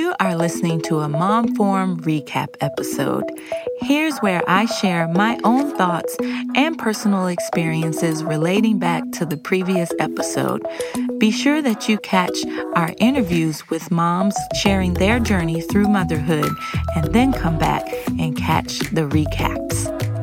You are listening to a Mom Forum recap episode. Here's where I share my own thoughts and personal experiences relating back to the previous episode. Be sure that you catch our interviews with moms sharing their journey through motherhood, and then come back and catch the recaps.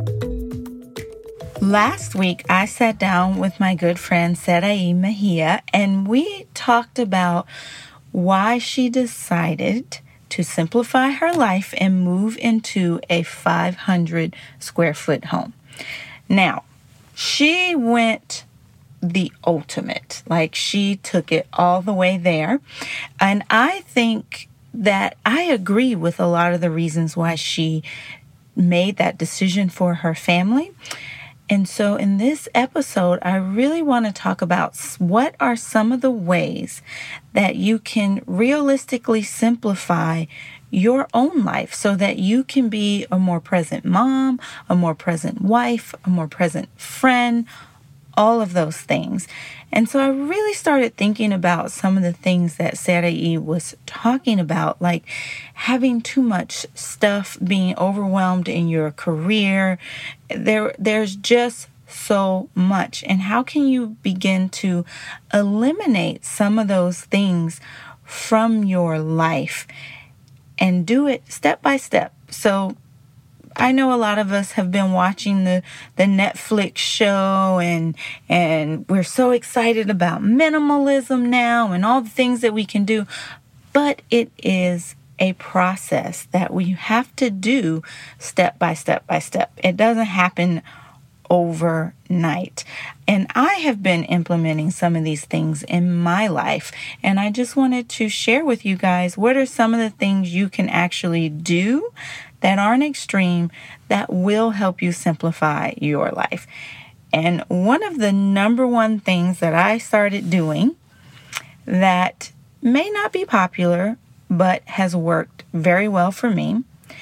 Last week, I sat down with my good friend Sarai Mejia, and we talked about why she decided to simplify her life and move into a 500 square foot home. Now, she went the ultimate, like she took it all the way there. And I think that I agree with a lot of the reasons why she made that decision for her family. And so in this episode, I really want to talk about what are some of the ways that you can realistically simplify your own life so that you can be a more present mom, a more present wife, a more present friend, all of those things. And so I really started thinking about some of the things that Sarai was talking about, like having too much stuff, being overwhelmed in your career. There's just so much. And how can you begin to eliminate some of those things from your life and do it step by step? So I know a lot of us have been watching the Netflix show and we're so excited about minimalism now and all the things that we can do. But it is a process that we have to do step by step by step. It doesn't happen overnight. And I have been implementing some of these things in my life. And I just wanted to share with you guys what are some of the things you can actually do that aren't extreme that will help you simplify your life. And one of the number one things that I started doing that may not be popular but has worked very well for me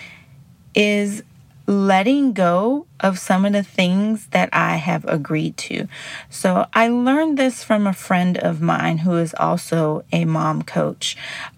is letting go of some of the things that I have agreed to. So I learned this from a friend of mine who is also a mom coach.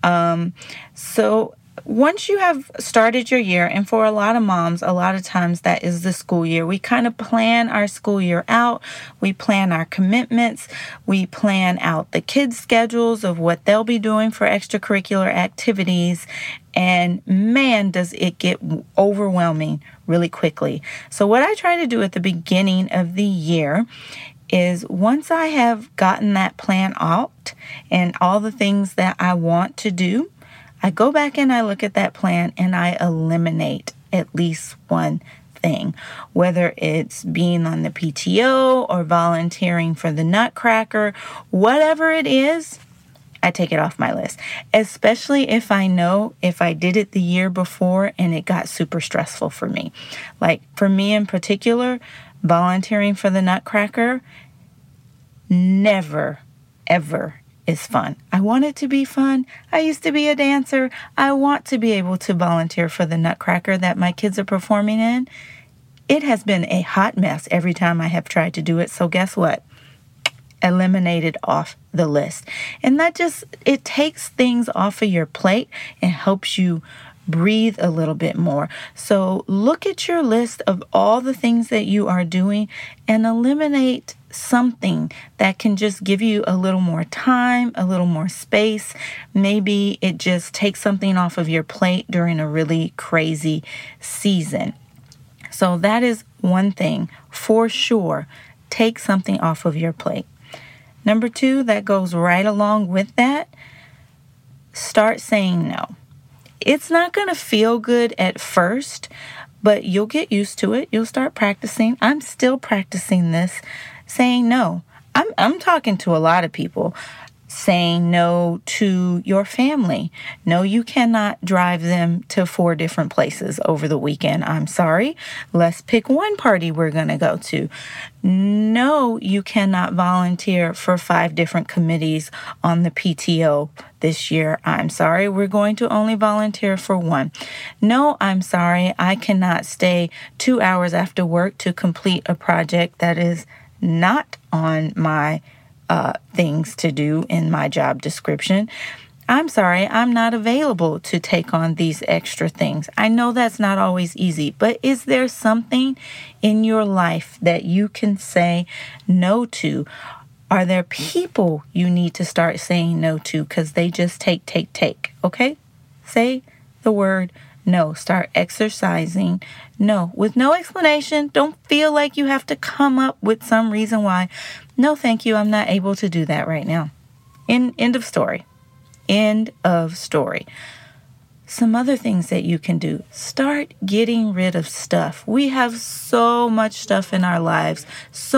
So once you have started your year, and for a lot of moms, a lot of times that is the school year. We kind of plan our school year out. We plan our commitments. We plan out the kids' schedules of what they'll be doing for extracurricular activities. And man, does it get overwhelming really quickly. So what I try to do at the beginning of the year is once I have gotten that plan out and all the things that I want to do, I go back and I look at that plan and I eliminate at least one thing, whether it's being on the PTO or volunteering for the Nutcracker, whatever it is, I take it off my list, especially if I know if I did it the year before and it got super stressful for me. Like for me in particular, volunteering for the Nutcracker never, ever is fun. I want it to be fun. I used to be a dancer. I want to be able to volunteer for the Nutcracker that my kids are performing in. It has been a hot mess every time I have tried to do it. So guess what? Eliminated off the list. And that just, it takes things off of your plate and helps you breathe a little bit more. So look at your list of all the things that you are doing and eliminate something that can just give you a little more time, a little more space. Maybe it just takes something off of your plate during a really crazy season. So that is one thing for sure. Take something off of your plate. Number 2, that goes right along with that. Start saying no. It's not going to feel good at first, but you'll get used to it. You'll start practicing. I'm still practicing this, saying no. I'm talking to a lot of people. Saying no to your family. No, you cannot drive them to 4 different places over the weekend. I'm sorry. Let's pick one party we're going to go to. No, you cannot volunteer for 5 different committees on the PTO this year. I'm sorry. We're going to only volunteer for 1. No, I'm sorry. I cannot stay 2 hours after work to complete a project that is not on my things to do in my job description. I'm sorry, I'm not available to take on these extra things. I know that's not always easy, but is there something in your life that you can say no to? Are there people you need to start saying no to because they just take? Okay? Say the word no. Start exercising no with no explanation. Don't feel like you have to come up with some reason why. No, thank you. I'm not able to do that right now. End of story. End of story. Some other things that you can do. Start getting rid of stuff. We have so much stuff in our lives.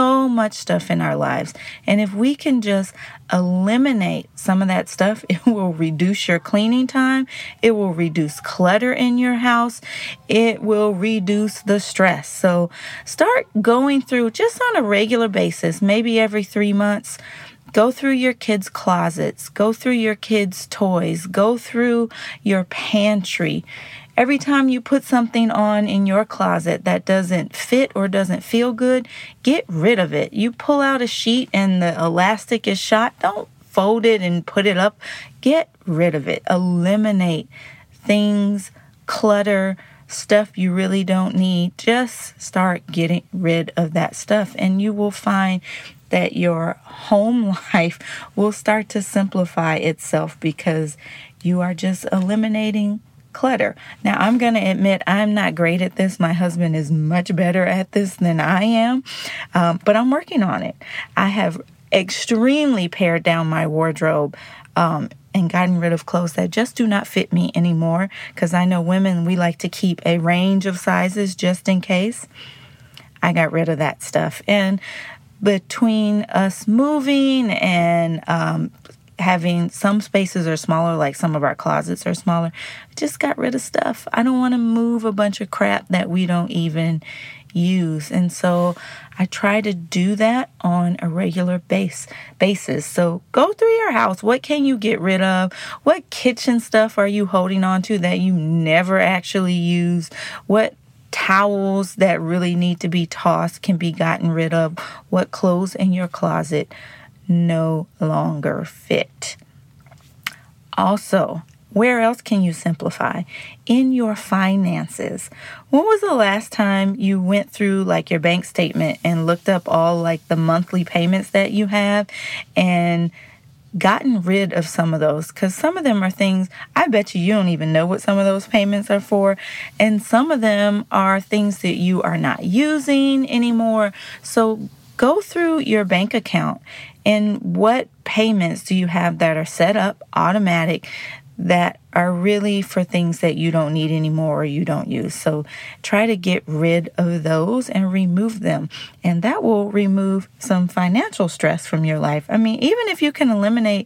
And if we can just eliminate some of that stuff, it will reduce your cleaning time. It will reduce clutter in your house. It will reduce the stress. So start going through just on a regular basis, maybe every 3 months. Go through your kids' closets. Go through your kids' toys. Go through your pantry. Every time you put something on in your closet that doesn't fit or doesn't feel good, get rid of it. You pull out a sheet and the elastic is shot. Don't fold it and put it up. Get rid of it. Eliminate things, clutter, stuff you really don't need. Just start getting rid of that stuff, and you will find that your home life will start to simplify itself because you are just eliminating clutter. Now, I'm going to admit I'm not great at this. My husband is much better at this than I am, but I'm working on it. I have extremely pared down my wardrobe and gotten rid of clothes that just do not fit me anymore, because I know women, we like to keep a range of sizes just in case. I got rid of that stuff. And between us moving and having some spaces are smaller, like some of our closets are smaller, I just got rid of stuff. I don't want to move a bunch of crap that we don't even use. And so I try to do that on a regular basis. So go through your house. What can you get rid of? What kitchen stuff are you holding on to that you never actually use? What towels that really need to be tossed can be gotten rid of? What clothes in your closet no longer fit? Also, where else can you simplify? In your finances. When was the last time you went through like your bank statement and looked up all like the monthly payments that you have and gotten rid of some of those? Because some of them are things, I bet you don't even know what some of those payments are for. And some of them are things that you are not using anymore. So go through your bank account and what payments do you have that are set up automatic that are really for things that you don't need anymore or you don't use. So try to get rid of those and remove them. And that will remove some financial stress from your life. I mean, even if you can eliminate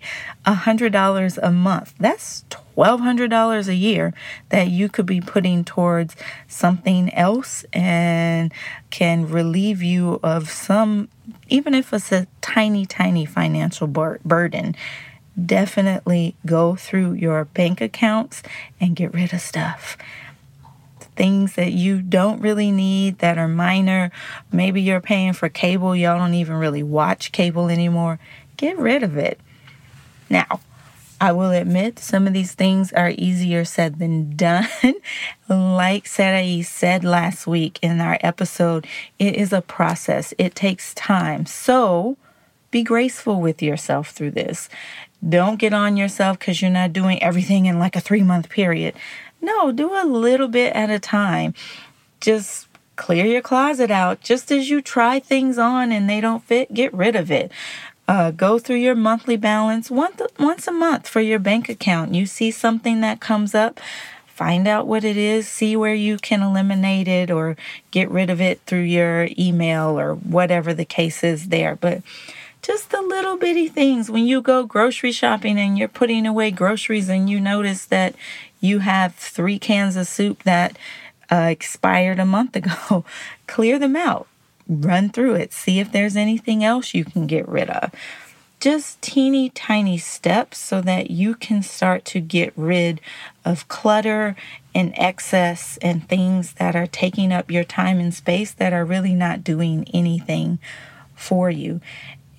$100 a month, that's $1,200 a year that you could be putting towards something else and can relieve you of some, even if it's a tiny financial burden. Definitely go through your bank accounts and get rid of stuff. Things that you don't really need that are minor. Maybe you're paying for cable. Y'all don't even really watch cable anymore. Get rid of it. Now, I will admit some of these things are easier said than done. Like Sarai said last week in our episode, it is a process. It takes time. So be graceful with yourself through this. Don't get on yourself because you're not doing everything in like a 3-month period. No, do a little bit at a time. Just clear your closet out. Just as you try things on and they don't fit, get rid of it. Go through your monthly balance once a month for your bank account. You see something that comes up, find out what it is, see where you can eliminate it or get rid of it through your email or whatever the case is there. But just the little bitty things. When you go grocery shopping and you're putting away groceries and you notice that you have 3 cans of soup that expired a month ago, clear them out. Run through it. See if there's anything else you can get rid of. Just teeny tiny steps so that you can start to get rid of clutter and excess and things that are taking up your time and space that are really not doing anything for you.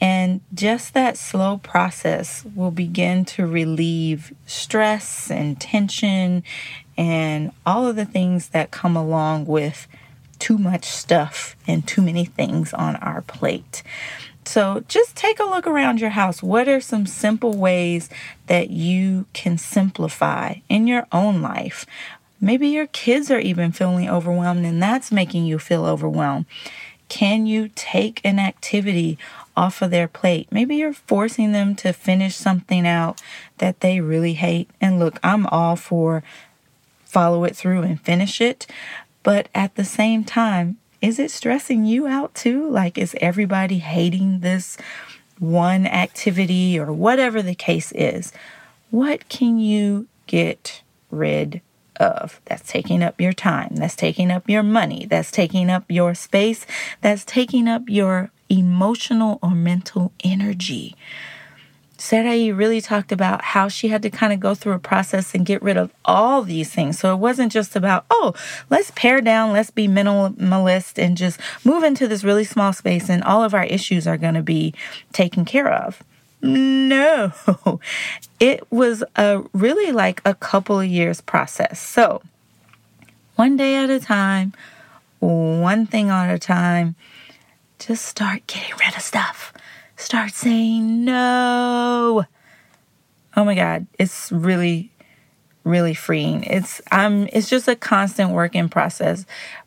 And just that slow process will begin to relieve stress and tension and all of the things that come along with too much stuff and too many things on our plate. So just take a look around your house. What are some simple ways that you can simplify in your own life? Maybe your kids are even feeling overwhelmed and that's making you feel overwhelmed. Can you take an activity off of their plate? Maybe you're forcing them to finish something out that they really hate. And look, I'm all for follow it through and finish it. But at the same time, is it stressing you out too? Like, is everybody hating this one activity or whatever the case is? What can you get rid of that's taking up your time, that's taking up your money, that's taking up your space, that's taking up your emotional or mental energy? Sarai really talked about how she had to kind of go through a process and get rid of all these things. So it wasn't just about, oh, let's pare down, let's be minimalist and just move into this really small space and all of our issues are going to be taken care of. No, it was really like a couple of years process. So one day at a time, one thing at a time, just start getting rid of stuff. Start saying no. Oh my God, it's really, really freeing. It's just a constant work in process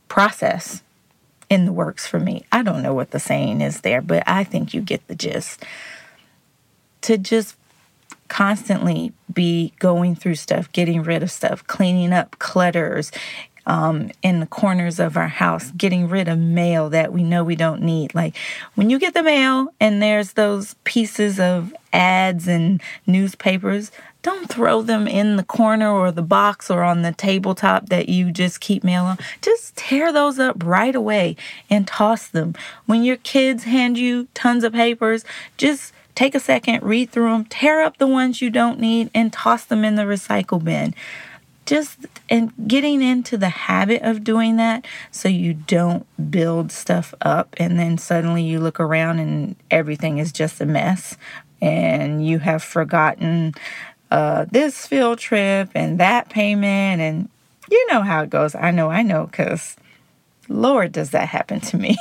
in the works for me. I don't know what the saying is there, but I think you get the gist. To just constantly be going through stuff, getting rid of stuff, cleaning up clutters, in the corners of our house, getting rid of mail that we know we don't need. Like when you get the mail and there's those pieces of ads and newspapers, don't throw them in the corner or the box or on the tabletop that you just keep mail on. Just tear those up right away and toss them. When your kids hand you tons of papers, just take a second, read through them, tear up the ones you don't need and toss them in the recycle bin. And getting into the habit of doing that so you don't build stuff up and then suddenly you look around and everything is just a mess and you have forgotten this field trip and that payment and you know how it goes. I know, because Lord, does that happen to me.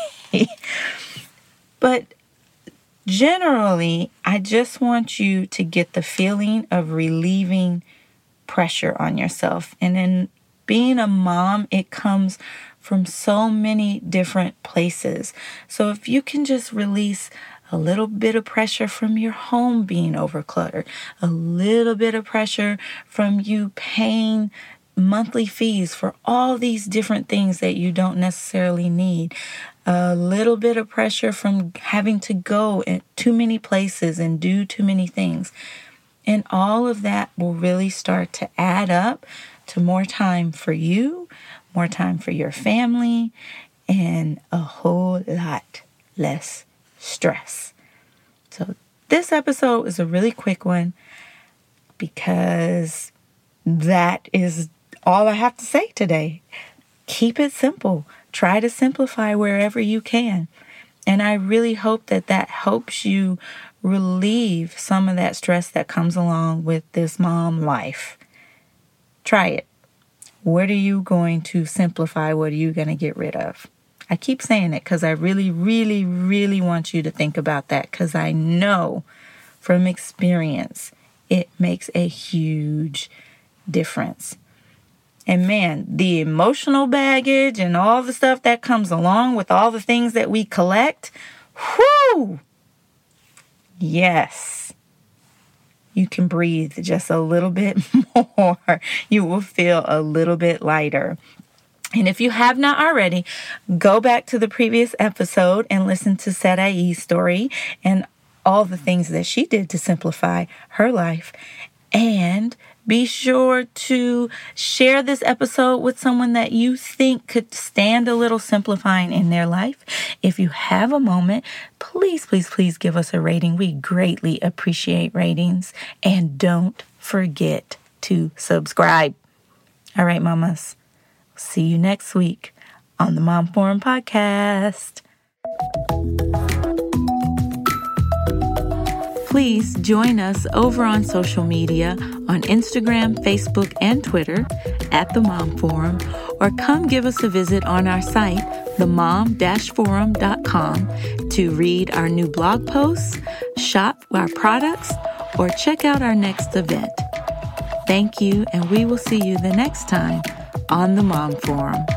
But generally, I just want you to get the feeling of relieving pressure on yourself. And in being a mom, it comes from so many different places. So if you can just release a little bit of pressure from your home being overcluttered, a little bit of pressure from you paying monthly fees for all these different things that you don't necessarily need, a little bit of pressure from having to go at too many places and do too many things. And all of that will really start to add up to more time for you, more time for your family, and a whole lot less stress. So this episode is a really quick one because that is all I have to say today. Keep it simple. Try to simplify wherever you can. And I really hope that helps you relieve some of that stress that comes along with this mom life. Try it. What are you going to simplify? What are you going to get rid of? I keep saying it because I really, really, really want you to think about that because I know from experience it makes a huge difference. And man, the emotional baggage and all the stuff that comes along with all the things that we collect, whoo! Yes, you can breathe just a little bit more. You will feel a little bit lighter. And if you have not already, go back to the previous episode and listen to Sarai's story and all the things that she did to simplify her life. And be sure to share this episode with someone that you think could stand a little simplifying in their life. If you have a moment, please, please, please give us a rating. We greatly appreciate ratings. And don't forget to subscribe. All right, mamas. See you next week on the Mom Forum Podcast. Please join us over on social media on Instagram, Facebook, and Twitter at The Mom Forum, or come give us a visit on our site, themom-forum.com, to read our new blog posts, shop our products, or check out our next event. Thank you, and we will see you the next time on The Mom Forum.